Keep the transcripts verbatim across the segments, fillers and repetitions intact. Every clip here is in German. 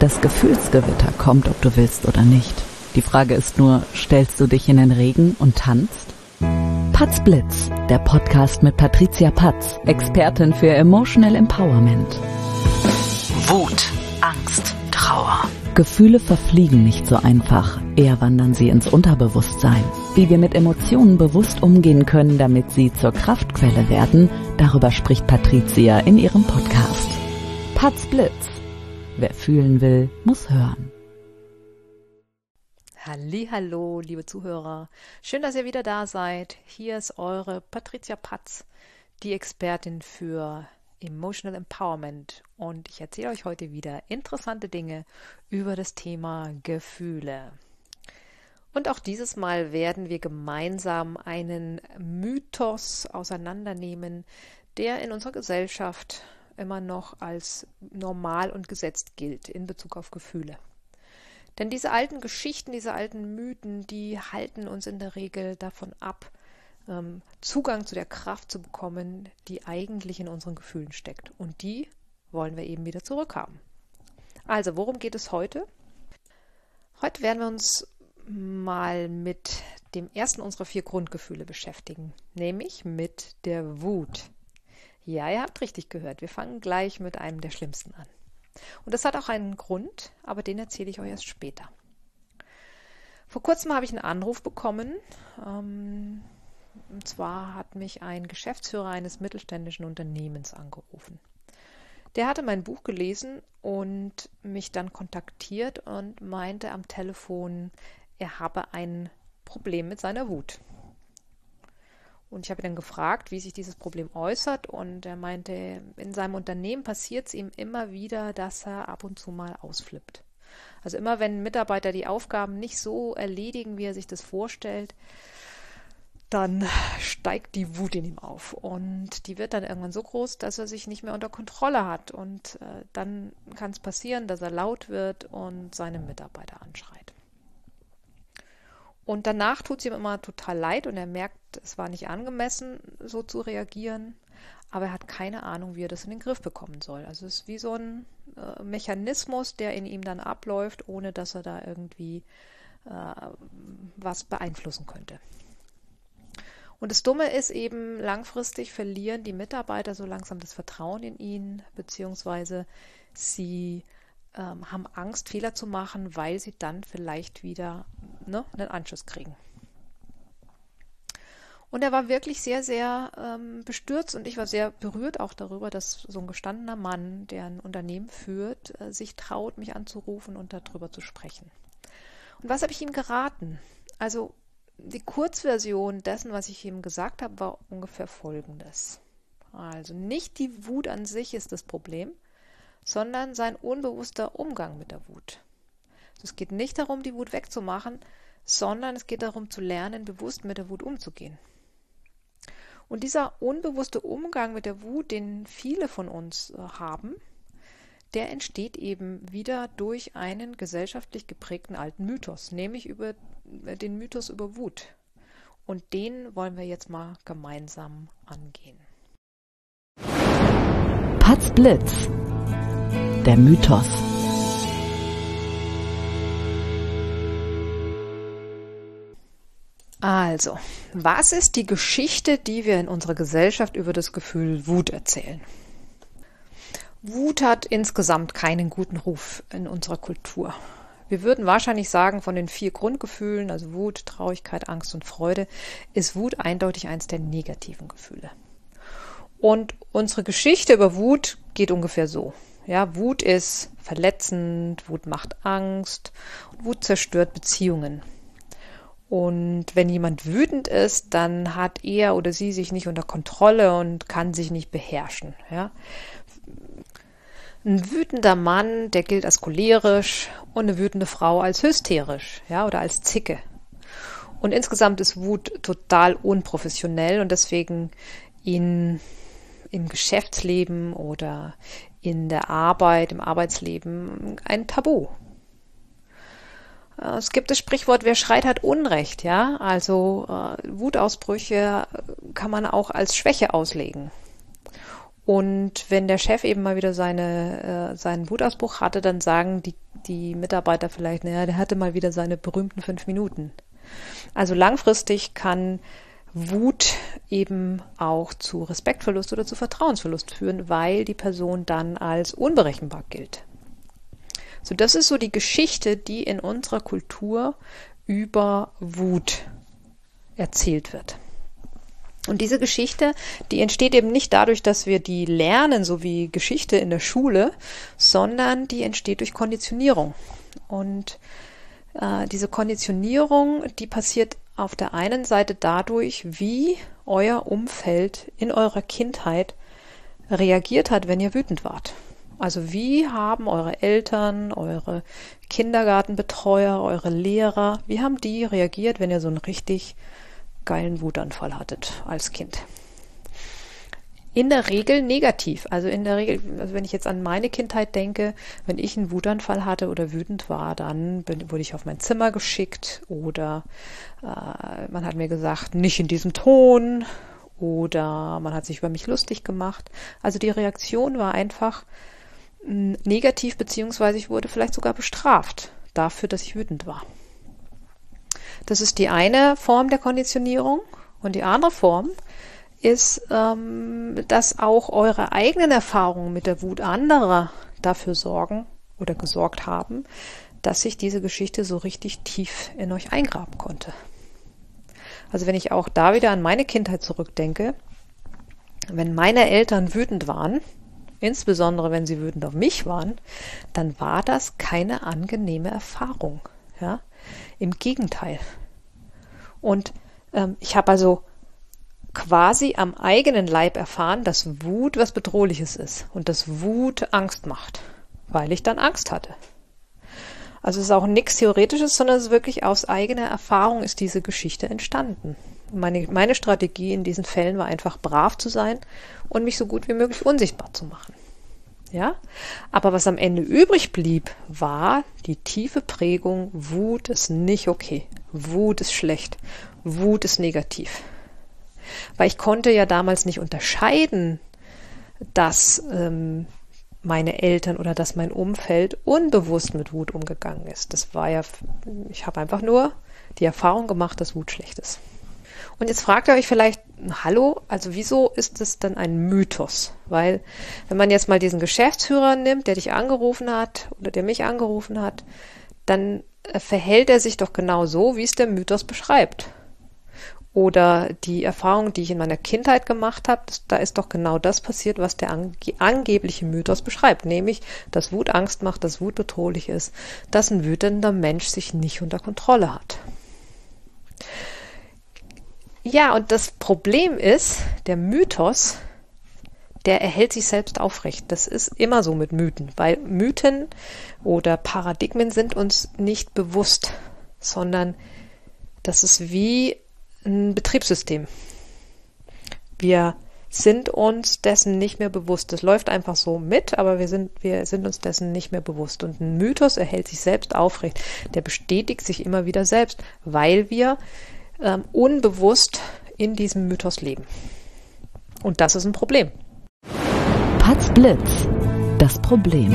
Das Gefühlsgewitter kommt, ob du willst oder nicht. Die Frage ist nur, stellst du dich in den Regen und tanzt? Patz Blitz, der Podcast mit Patricia Patz, Expertin für Emotional Empowerment. Wut, Angst, Trauer. Gefühle verfliegen nicht so einfach, eher wandern sie ins Unterbewusstsein. Wie wir mit Emotionen bewusst umgehen können, damit sie zur Kraftquelle werden, darüber spricht Patricia in ihrem Podcast. Patz Blitz. Wer fühlen will, muss hören. Hallihallo, liebe Zuhörer. Schön, dass ihr wieder da seid. Hier ist eure Patricia Patz, die Expertin für Emotional Empowerment. Und ich erzähle euch heute wieder interessante Dinge über das Thema Gefühle. Und auch dieses Mal werden wir gemeinsam einen Mythos auseinandernehmen, der in unserer Gesellschaft immer noch als normal und gesetzt gilt in Bezug auf Gefühle. Denn diese alten Geschichten, diese alten Mythen, die halten uns in der Regel davon ab, ähm, Zugang zu der Kraft zu bekommen, die eigentlich in unseren Gefühlen steckt. Und die wollen wir eben wieder zurückhaben. Also, worum geht es heute? Heute werden wir uns mal mit dem ersten unserer vier Grundgefühle beschäftigen, nämlich mit der Wut. Ja, ihr habt richtig gehört. Wir fangen gleich mit einem der schlimmsten an. Und das hat auch einen Grund, aber den erzähle ich euch erst später. Vor kurzem habe ich einen Anruf bekommen. Ähm, und zwar hat mich ein Geschäftsführer eines mittelständischen Unternehmens angerufen. Der hatte mein Buch gelesen und mich dann kontaktiert und meinte am Telefon, er habe ein Problem mit seiner Wut. Und ich habe ihn dann gefragt, wie sich dieses Problem äußert, und er meinte, in seinem Unternehmen passiert es ihm immer wieder, dass er ab und zu mal ausflippt. Also immer wenn Mitarbeiter die Aufgaben nicht so erledigen, wie er sich das vorstellt, dann steigt die Wut in ihm auf. Und die wird dann irgendwann so groß, dass er sich nicht mehr unter Kontrolle hat. Und äh, dann kann es passieren, dass er laut wird und seine Mitarbeiter anschreit. Und danach tut es ihm immer total leid und er merkt, es war nicht angemessen, so zu reagieren, aber er hat keine Ahnung, wie er das in den Griff bekommen soll. Also es ist wie so ein äh, Mechanismus, der in ihm dann abläuft, ohne dass er da irgendwie äh, was beeinflussen könnte. Und das Dumme ist eben, langfristig verlieren die Mitarbeiter so langsam das Vertrauen in ihn, beziehungsweise sie ähm, haben Angst, Fehler zu machen, weil sie dann vielleicht wieder ne, einen Anschluss kriegen. Und er war wirklich sehr, sehr ähm, bestürzt und ich war sehr berührt auch darüber, dass so ein gestandener Mann, der ein Unternehmen führt, äh, sich traut, mich anzurufen und darüber zu sprechen. Und was habe ich ihm geraten? Also die Kurzversion dessen, was ich ihm gesagt habe, war ungefähr folgendes. Also nicht die Wut an sich ist das Problem, sondern sein unbewusster Umgang mit der Wut. Also es geht nicht darum, die Wut wegzumachen, sondern es geht darum zu lernen, bewusst mit der Wut umzugehen. Und dieser unbewusste Umgang mit der Wut, den viele von uns äh, haben, der entsteht eben wieder durch einen gesellschaftlich geprägten alten Mythos, nämlich über äh, den Mythos über Wut. Und den wollen wir jetzt mal gemeinsam angehen. Patz Blitz. Der Mythos. Also, was ist die Geschichte, die wir in unserer Gesellschaft über das Gefühl Wut erzählen? Wut hat insgesamt keinen guten Ruf in unserer Kultur. Wir würden wahrscheinlich sagen, von den vier Grundgefühlen, also Wut, Traurigkeit, Angst und Freude, ist Wut eindeutig eins der negativen Gefühle. Und unsere Geschichte über Wut geht ungefähr so. Ja, Wut ist verletzend, Wut macht Angst, Wut zerstört Beziehungen. Und wenn jemand wütend ist, dann hat er oder sie sich nicht unter Kontrolle und kann sich nicht beherrschen. Ja. Ein wütender Mann, der gilt als cholerisch und eine wütende Frau als hysterisch, ja, oder als Zicke. Und insgesamt ist Wut total unprofessionell und deswegen in, im Geschäftsleben oder in der Arbeit, im Arbeitsleben ein Tabu. Es gibt das Sprichwort, wer schreit, hat Unrecht, ja. Also äh, Wutausbrüche kann man auch als Schwäche auslegen. Und wenn der Chef eben mal wieder seine, äh, seinen Wutausbruch hatte, dann sagen die, die Mitarbeiter vielleicht, naja, der hatte mal wieder seine berühmten fünf Minuten. Also langfristig kann Wut eben auch zu Respektverlust oder zu Vertrauensverlust führen, weil die Person dann als unberechenbar gilt. So, das ist so die Geschichte, die in unserer Kultur über Wut erzählt wird. Und diese Geschichte, die entsteht eben nicht dadurch, dass wir die lernen, so wie Geschichte in der Schule, sondern die entsteht durch Konditionierung. Und äh, diese Konditionierung, die passiert auf der einen Seite dadurch, wie euer Umfeld in eurer Kindheit reagiert hat, wenn ihr wütend wart. Also wie haben eure Eltern, eure Kindergartenbetreuer, eure Lehrer, wie haben die reagiert, wenn ihr so einen richtig geilen Wutanfall hattet als Kind? In der Regel negativ. Also in der Regel, also wenn ich jetzt an meine Kindheit denke, wenn ich einen Wutanfall hatte oder wütend war, dann bin, wurde ich auf mein Zimmer geschickt oder äh, man hat mir gesagt, nicht in diesem Ton oder man hat sich über mich lustig gemacht. Also die Reaktion war einfach mh, negativ, beziehungsweise ich wurde vielleicht sogar bestraft dafür, dass ich wütend war. Das ist die eine Form der Konditionierung. Und die andere Form ist, ähm, dass auch eure eigenen Erfahrungen mit der Wut anderer dafür sorgen oder gesorgt haben, dass sich diese Geschichte so richtig tief in euch eingraben konnte. Also wenn ich auch da wieder an meine Kindheit zurückdenke, wenn meine Eltern wütend waren, insbesondere wenn sie wütend auf mich waren, dann war das keine angenehme Erfahrung. Ja? Im Gegenteil. Und ähm, ich habe also quasi am eigenen Leib erfahren, dass Wut was Bedrohliches ist und dass Wut Angst macht, weil ich dann Angst hatte. Also es ist auch nichts Theoretisches, sondern es ist wirklich aus eigener Erfahrung ist diese Geschichte entstanden. Meine, meine Strategie in diesen Fällen war einfach brav zu sein und mich so gut wie möglich unsichtbar zu machen. Ja? Aber was am Ende übrig blieb, war die tiefe Prägung, Wut ist nicht okay, Wut ist schlecht, Wut ist negativ. Weil ich konnte ja damals nicht unterscheiden, dass ähm, meine Eltern oder dass mein Umfeld unbewusst mit Wut umgegangen ist. Das war ja, ich habe einfach nur die Erfahrung gemacht, dass Wut schlecht ist. Und jetzt fragt ihr euch vielleicht, hallo, also wieso ist das denn ein Mythos? Weil wenn man jetzt mal diesen Geschäftsführer nimmt, der dich angerufen hat oder der mich angerufen hat, dann verhält er sich doch genau so, wie es der Mythos beschreibt. Oder die Erfahrung, die ich in meiner Kindheit gemacht habe, da ist doch genau das passiert, was der ange- angebliche Mythos beschreibt. Nämlich, dass Wut Angst macht, dass Wut bedrohlich ist, dass ein wütender Mensch sich nicht unter Kontrolle hat. Ja, und das Problem ist, der Mythos, der erhält sich selbst aufrecht. Das ist immer so mit Mythen, weil Mythen oder Paradigmen sind uns nicht bewusst, sondern das ist wie ein Betriebssystem. Wir sind uns dessen nicht mehr bewusst. Das läuft einfach so mit, aber wir sind, wir sind uns dessen nicht mehr bewusst. Und ein Mythos erhält sich selbst aufrecht. Der bestätigt sich immer wieder selbst, weil wir ähm, unbewusst in diesem Mythos leben. Und das ist ein Problem. Patz Blitz, das Problem.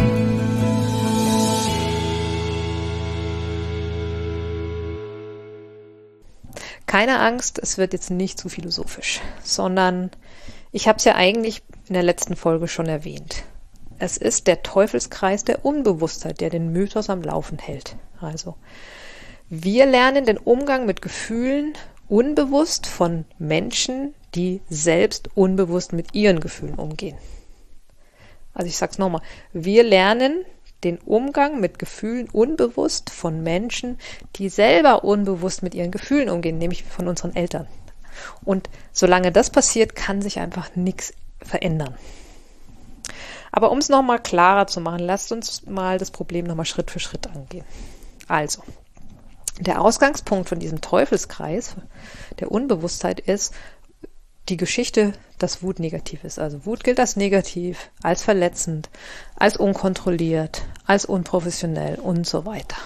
Keine Angst, es wird jetzt nicht zu philosophisch, sondern ich habe es ja eigentlich in der letzten Folge schon erwähnt. Es ist der Teufelskreis der Unbewusstheit, der den Mythos am Laufen hält. Also, wir lernen den Umgang mit Gefühlen unbewusst von Menschen, die selbst unbewusst mit ihren Gefühlen umgehen. Also ich sag's nochmal, wir lernen den Umgang mit Gefühlen unbewusst von Menschen, die selber unbewusst mit ihren Gefühlen umgehen, nämlich von unseren Eltern. Und solange das passiert, kann sich einfach nichts verändern. Aber um es nochmal klarer zu machen, lasst uns mal das Problem nochmal Schritt für Schritt angehen. Also, der Ausgangspunkt von diesem Teufelskreis der Unbewusstheit ist die Geschichte, dass Wut negativ ist. Also Wut gilt als negativ, als verletzend, als unkontrolliert, als unprofessionell und so weiter.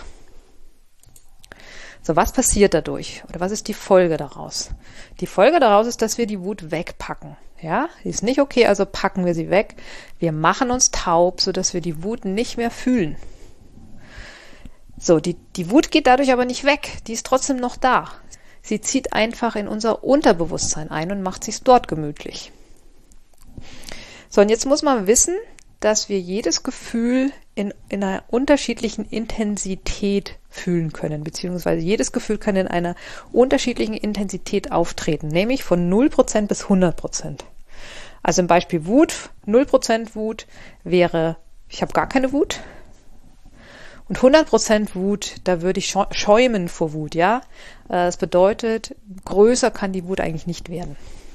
So, was passiert dadurch? Oder was ist die Folge daraus? Die Folge daraus ist, dass wir die Wut wegpacken. Ja, die ist nicht okay, also packen wir sie weg. Wir machen uns taub, sodass wir die Wut nicht mehr fühlen. So, die, die Wut geht dadurch aber nicht weg. Die ist trotzdem noch da. Sie zieht einfach in unser Unterbewusstsein ein und macht sich dort gemütlich. So, und jetzt muss man wissen, dass wir jedes Gefühl in, in einer unterschiedlichen Intensität fühlen können, beziehungsweise jedes Gefühl kann in einer unterschiedlichen Intensität auftreten, nämlich von null Prozent bis hundert Prozent. Also im Beispiel Wut, null Prozent Wut wäre, ich habe gar keine Wut. Und hundert Prozent Wut, da würde ich schäumen vor Wut, ja. Das bedeutet, größer kann die Wut eigentlich nicht werden.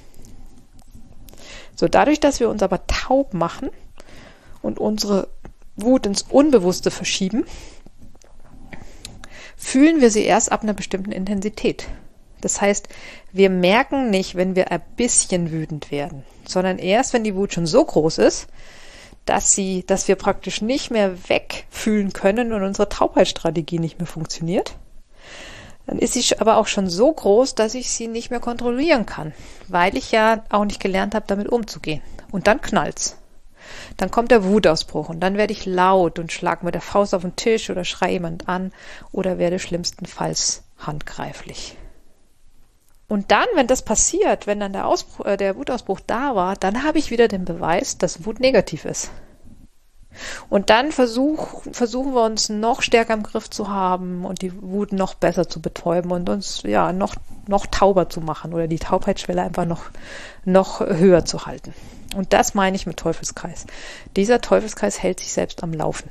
So, dadurch, dass wir uns aber taub machen und unsere Wut ins Unbewusste verschieben, fühlen wir sie erst ab einer bestimmten Intensität. Das heißt, wir merken nicht, wenn wir ein bisschen wütend werden, sondern erst, wenn die Wut schon so groß ist, dass sie, dass wir praktisch nicht mehr wegfühlen können und unsere Taubheitsstrategie nicht mehr funktioniert. Dann ist sie aber auch schon so groß, dass ich sie nicht mehr kontrollieren kann, weil ich ja auch nicht gelernt habe, damit umzugehen. Und dann knallt's. Dann kommt der Wutausbruch und dann werde ich laut und schlage mit der Faust auf den Tisch oder schreie jemand an oder werde schlimmstenfalls handgreiflich. Und dann, wenn das passiert, wenn dann der, Ausbruch, äh, der Wutausbruch da war, dann habe ich wieder den Beweis, dass Wut negativ ist. Und dann versuch, versuchen wir uns noch stärker im Griff zu haben und die Wut noch besser zu betäuben und uns ja noch, noch tauber zu machen oder die Taubheitsschwelle einfach noch, noch höher zu halten. Und das meine ich mit Teufelskreis. Dieser Teufelskreis hält sich selbst am Laufen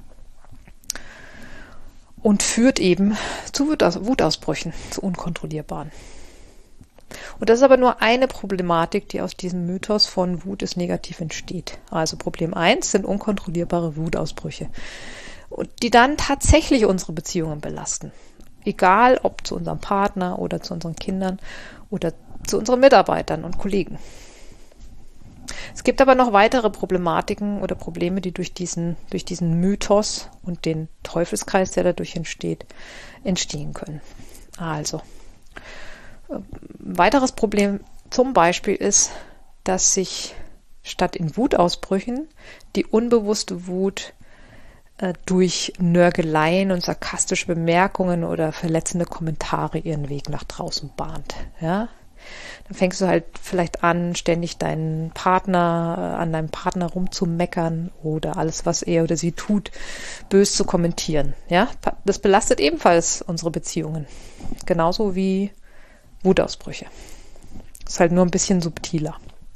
und führt eben zu Wutausbrüchen, zu unkontrollierbaren. Und das ist aber nur eine Problematik, die aus diesem Mythos von Wut ist negativ entsteht. Also Problem eins sind unkontrollierbare Wutausbrüche, die dann tatsächlich unsere Beziehungen belasten. Egal ob zu unserem Partner oder zu unseren Kindern oder zu unseren Mitarbeitern und Kollegen. Es gibt aber noch weitere Problematiken oder Probleme, die durch diesen, durch diesen Mythos und den Teufelskreis, der dadurch entsteht, entstehen können. Also, ein weiteres Problem zum Beispiel ist, dass sich statt in Wutausbrüchen die unbewusste Wut äh, durch Nörgeleien und sarkastische Bemerkungen oder verletzende Kommentare ihren Weg nach draußen bahnt. Ja? Dann fängst du halt vielleicht an, ständig deinen Partner, äh, an deinem Partner rumzumeckern oder alles, was er oder sie tut, bös zu kommentieren. Ja? Das belastet ebenfalls unsere Beziehungen. Genauso wie Wutausbrüche. Ist halt nur ein bisschen subtiler.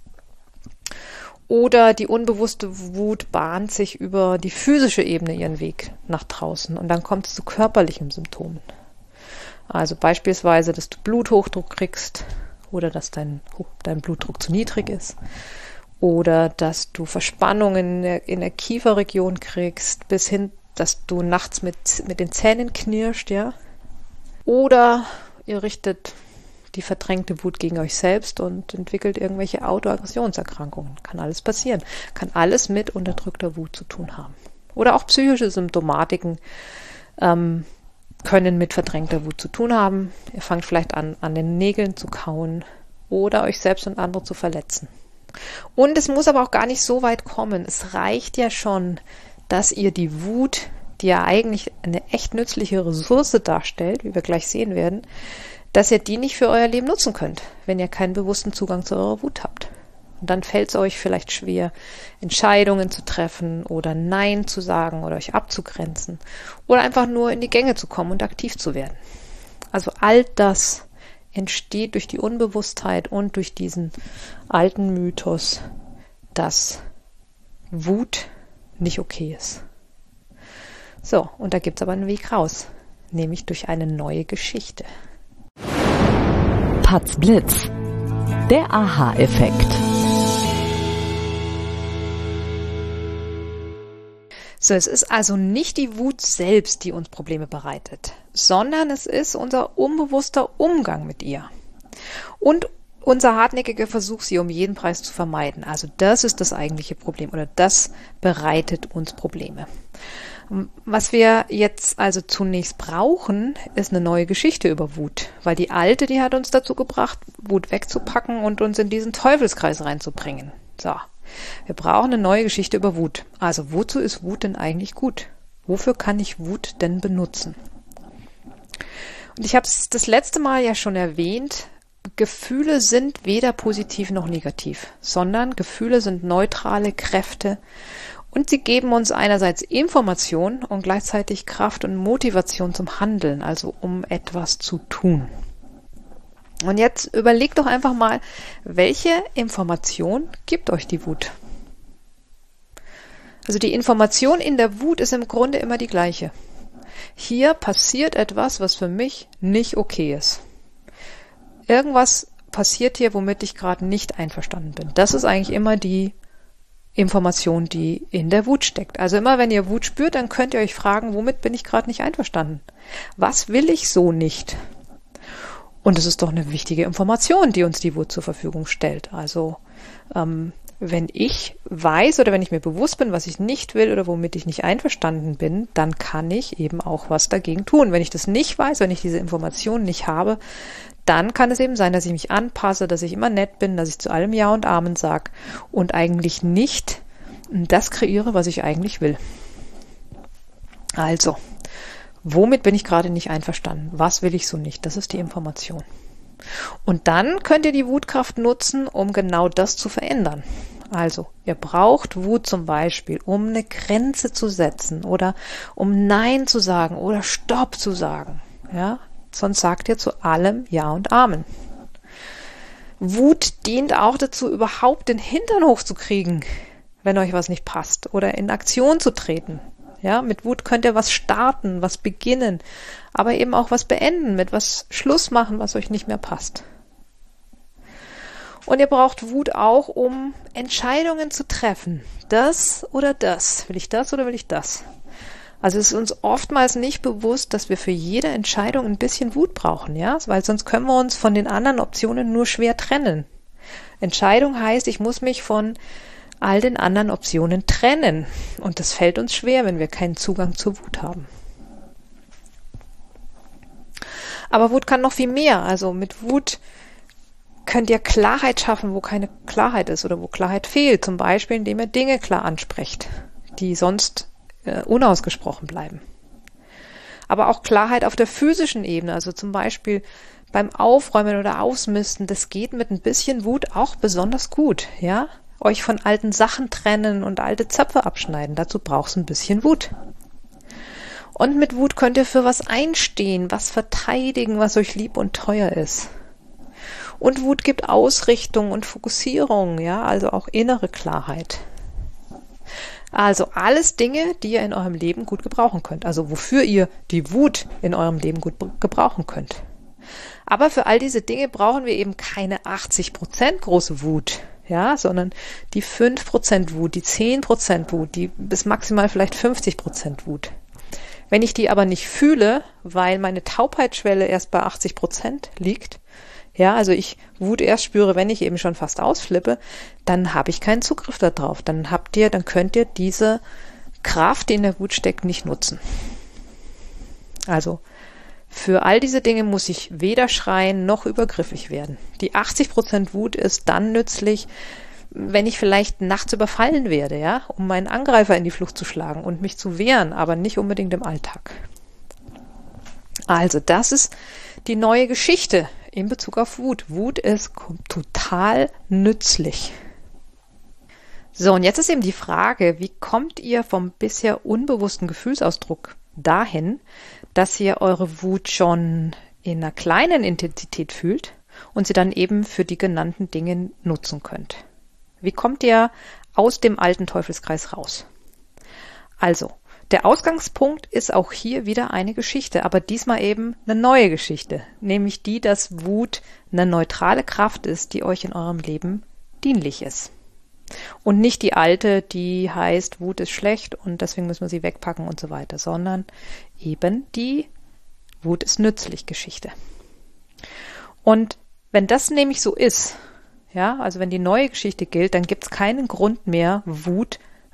Oder die unbewusste Wut bahnt sich über die physische Ebene ihren Weg nach draußen und dann kommt es zu körperlichen Symptomen. Also beispielsweise, dass du Bluthochdruck kriegst oder dass dein, dein Blutdruck zu niedrig ist oder dass du Verspannungen in der, in der Kieferregion kriegst, bis hin, dass du nachts mit, mit den Zähnen knirscht, ja. Oder ihr richtet die verdrängte Wut gegen euch selbst und entwickelt irgendwelche Autoaggressionserkrankungen. Kann alles passieren. Kann alles mit unterdrückter Wut zu tun haben. Oder auch psychische Symptomatiken ähm, können mit verdrängter Wut zu tun haben. Ihr fangt vielleicht an, an den Nägeln zu kauen oder euch selbst und andere zu verletzen. Und es muss aber auch gar nicht so weit kommen. Es reicht ja schon, dass ihr die Wut, die ja eigentlich eine echt nützliche Ressource darstellt, wie wir gleich sehen werden, dass ihr die nicht für euer Leben nutzen könnt, wenn ihr keinen bewussten Zugang zu eurer Wut habt. Und dann fällt es euch vielleicht schwer, Entscheidungen zu treffen oder Nein zu sagen oder euch abzugrenzen oder einfach nur in die Gänge zu kommen und aktiv zu werden. Also all das entsteht durch die Unbewusstheit und durch diesen alten Mythos, dass Wut nicht okay ist. So, und da gibt es aber einen Weg raus, nämlich durch eine neue Geschichte. Patz Blitz. Der Aha-Effekt. So, es ist also nicht die Wut selbst, die uns Probleme bereitet, sondern es ist unser unbewusster Umgang mit ihr. Und unser hartnäckiger Versuch, sie um jeden Preis zu vermeiden. Also das ist das eigentliche Problem oder das bereitet uns Probleme. Was wir jetzt also zunächst brauchen, ist eine neue Geschichte über Wut, weil die alte, die hat uns dazu gebracht, Wut wegzupacken und uns in diesen Teufelskreis reinzubringen. So, wir brauchen eine neue Geschichte über Wut. Also wozu ist Wut denn eigentlich gut? Wofür kann ich Wut denn benutzen? Und ich habe es das letzte Mal ja schon erwähnt, Gefühle sind weder positiv noch negativ, sondern Gefühle sind neutrale Kräfte und sie geben uns einerseits Information und gleichzeitig Kraft und Motivation zum Handeln, also um etwas zu tun. Und jetzt überlegt doch einfach mal, welche Information gibt euch die Wut? Also die Information in der Wut ist im Grunde immer die gleiche. Hier passiert etwas, was für mich nicht okay ist. Irgendwas passiert hier, womit ich gerade nicht einverstanden bin. Das ist eigentlich immer die Information, die in der Wut steckt. Also immer, wenn ihr Wut spürt, dann könnt ihr euch fragen, womit bin ich gerade nicht einverstanden? Was will ich so nicht? Und es ist doch eine wichtige Information, die uns die Wut zur Verfügung stellt. Also ähm, wenn ich weiß oder wenn ich mir bewusst bin, was ich nicht will oder womit ich nicht einverstanden bin, dann kann ich eben auch was dagegen tun. Wenn ich das nicht weiß, wenn ich diese Information nicht habe, dann kann es eben sein, dass ich mich anpasse, dass ich immer nett bin, dass ich zu allem Ja und Amen sage und eigentlich nicht das kreiere, was ich eigentlich will. Also, womit bin ich gerade nicht einverstanden? Was will ich so nicht? Das ist die Information. Und dann könnt ihr die Wutkraft nutzen, um genau das zu verändern. Also, ihr braucht Wut zum Beispiel, um eine Grenze zu setzen oder um Nein zu sagen oder Stopp zu sagen. Ja? Sonst sagt ihr zu allem Ja und Amen. Wut dient auch dazu, überhaupt den Hintern hochzukriegen, wenn euch was nicht passt, oder in Aktion zu treten. Ja, mit Wut könnt ihr was starten, was beginnen, aber eben auch was beenden, mit was Schluss machen, was euch nicht mehr passt. Und ihr braucht Wut auch, um Entscheidungen zu treffen. Das oder das. Will ich das oder will ich das? Also es ist uns oftmals nicht bewusst, dass wir für jede Entscheidung ein bisschen Wut brauchen, ja, weil sonst können wir uns von den anderen Optionen nur schwer trennen. Entscheidung heißt, ich muss mich von all den anderen Optionen trennen. Und das fällt uns schwer, wenn wir keinen Zugang zur Wut haben. Aber Wut kann noch viel mehr. Also mit Wut könnt ihr Klarheit schaffen, wo keine Klarheit ist oder wo Klarheit fehlt. Zum Beispiel, indem ihr Dinge klar ansprecht, die sonst äh, unausgesprochen bleiben. Aber auch Klarheit auf der physischen Ebene, also zum Beispiel beim Aufräumen oder Ausmisten, das geht mit ein bisschen Wut auch besonders gut, ja? Euch von alten Sachen trennen und alte Zöpfe abschneiden, dazu braucht es ein bisschen Wut. Und mit Wut könnt ihr für was einstehen, was verteidigen, was euch lieb und teuer ist. Und Wut gibt Ausrichtung und Fokussierung, ja, also auch innere Klarheit. Also alles Dinge, die ihr in eurem Leben gut gebrauchen könnt. Also wofür ihr die Wut in eurem Leben gut gebrauchen könnt. Aber für all diese Dinge brauchen wir eben keine achtzig Prozent große Wut, ja, sondern die fünf Prozent Wut, die zehn Prozent Wut, die bis maximal vielleicht fünfzig Prozent Wut. Wenn ich die aber nicht fühle, weil meine Taubheitsschwelle erst bei achtzig Prozent liegt, ja, also ich Wut erst spüre, wenn ich eben schon fast ausflippe, dann habe ich keinen Zugriff darauf. Dann habt ihr, dann könnt ihr diese Kraft, die in der Wut steckt, nicht nutzen. Also für all diese Dinge muss ich weder schreien noch übergriffig werden. Die achtzig Prozent Wut ist dann nützlich, wenn ich vielleicht nachts überfallen werde, ja, um meinen Angreifer in die Flucht zu schlagen und mich zu wehren, aber nicht unbedingt im Alltag. Also das ist die neue Geschichte in Bezug auf Wut. Wut ist total nützlich. So, und jetzt ist eben die Frage, wie kommt ihr vom bisher unbewussten Gefühlsausdruck dahin, dass ihr eure Wut schon in einer kleinen Intensität fühlt und sie dann eben für die genannten Dinge nutzen könnt? Wie kommt ihr aus dem alten Teufelskreis raus? Also, der Ausgangspunkt ist auch hier wieder eine Geschichte, aber diesmal eben eine neue Geschichte, nämlich die, dass Wut eine neutrale Kraft ist, die euch in eurem Leben dienlich ist. Und nicht die alte, die heißt, Wut ist schlecht und deswegen müssen wir sie wegpacken und so weiter, sondern eben die Wut ist nützlich Geschichte. Und wenn das nämlich so ist, ja, also wenn die neue Geschichte gilt, dann gibt es keinen Grund mehr, Wut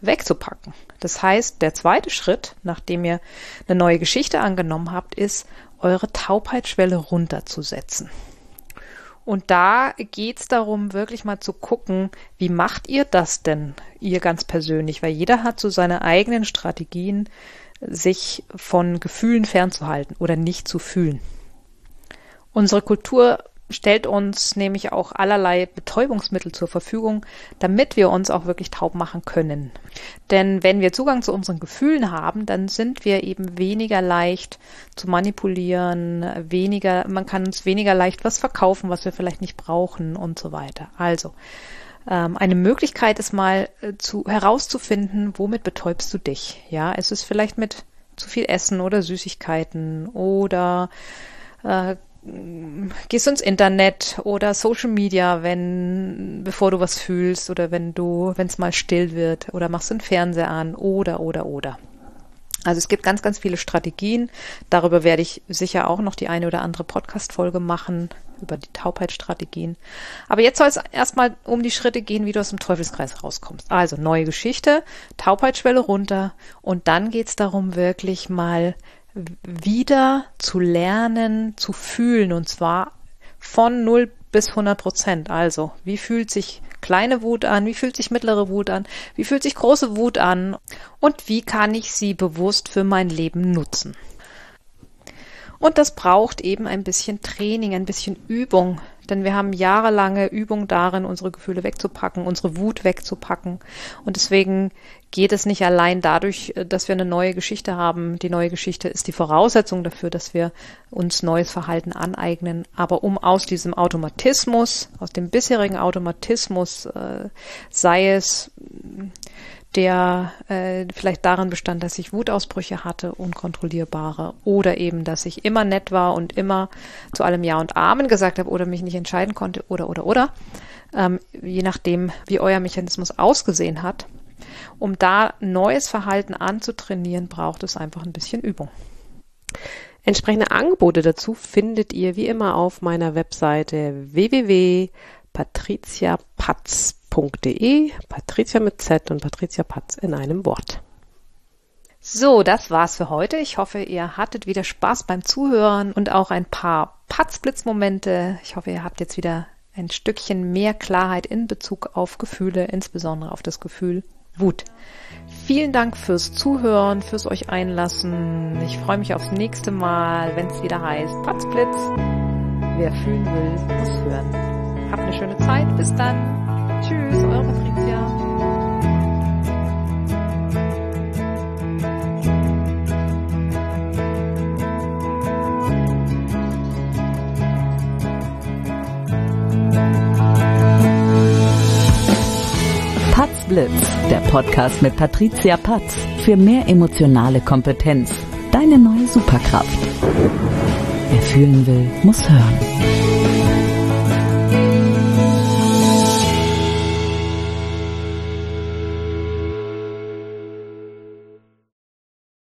wegzupacken. Das heißt, der zweite Schritt, nachdem ihr eine neue Geschichte angenommen habt, ist, eure Taubheitsschwelle runterzusetzen. Und da geht es darum, wirklich mal zu gucken, wie macht ihr das denn, ihr ganz persönlich? Weil jeder hat so seine eigenen Strategien, sich von Gefühlen fernzuhalten oder nicht zu fühlen. Unsere Kultur stellt uns nämlich auch allerlei Betäubungsmittel zur Verfügung, damit wir uns auch wirklich taub machen können. Denn wenn wir Zugang zu unseren Gefühlen haben, dann sind wir eben weniger leicht zu manipulieren, weniger, man kann uns weniger leicht was verkaufen, was wir vielleicht nicht brauchen und so weiter. Also ähm, eine Möglichkeit ist mal äh, zu herauszufinden, womit betäubst du dich? Ja, es ist vielleicht mit zu viel Essen oder Süßigkeiten oder äh, gehst du ins Internet oder Social Media, wenn, bevor du was fühlst oder wenn du, wenn es mal still wird oder machst du den Fernseher an oder, oder, oder. Also es gibt ganz, ganz viele Strategien. Darüber werde ich sicher auch noch die eine oder andere Podcast-Folge machen, über die Taubheitsstrategien. Aber jetzt soll es erstmal um die Schritte gehen, wie du aus dem Teufelskreis rauskommst. Also neue Geschichte, Taubheitsschwelle runter und dann geht es darum, wirklich mal wieder zu lernen, zu fühlen, und zwar von null bis hundert Prozent. Also, wie fühlt sich kleine Wut an, wie fühlt sich mittlere Wut an, wie fühlt sich große Wut an und wie kann ich sie bewusst für mein Leben nutzen. Und das braucht eben ein bisschen Training, ein bisschen Übung, denn wir haben jahrelange Übung darin, unsere Gefühle wegzupacken, unsere Wut wegzupacken. Und deswegen geht es nicht allein dadurch, dass wir eine neue Geschichte haben. Die neue Geschichte ist die Voraussetzung dafür, dass wir uns neues Verhalten aneignen. Aber um aus diesem Automatismus, aus dem bisherigen Automatismus, äh, sei es der äh, vielleicht darin bestand, dass ich Wutausbrüche hatte, unkontrollierbare, oder eben, dass ich immer nett war und immer zu allem Ja und Amen gesagt habe oder mich nicht entscheiden konnte oder, oder, oder, ähm, je nachdem, wie euer Mechanismus ausgesehen hat. Um da neues Verhalten anzutrainieren, braucht es einfach ein bisschen Übung. Entsprechende Angebote dazu findet ihr wie immer auf meiner Webseite w w w punkt patricia patz punkt d e, Patricia mit Z und Patricia Patz in einem Wort. So, das war's für heute. Ich hoffe, ihr hattet wieder Spaß beim Zuhören und auch ein paar Patzblitzmomente. Ich hoffe, ihr habt jetzt wieder ein Stückchen mehr Klarheit in Bezug auf Gefühle, insbesondere auf das Gefühl Wut. Vielen Dank fürs Zuhören, fürs euch einlassen. Ich freue mich aufs nächste Mal, wenn es wieder heißt Patzblitz. Wer fühlen will, muss hören. Habt eine schöne Zeit. Bis dann. Tschüss, eure Patricia. Patzblitz, der Podcast mit Patricia Patz. Für mehr emotionale Kompetenz. Deine neue Superkraft. Wer fühlen will, muss hören.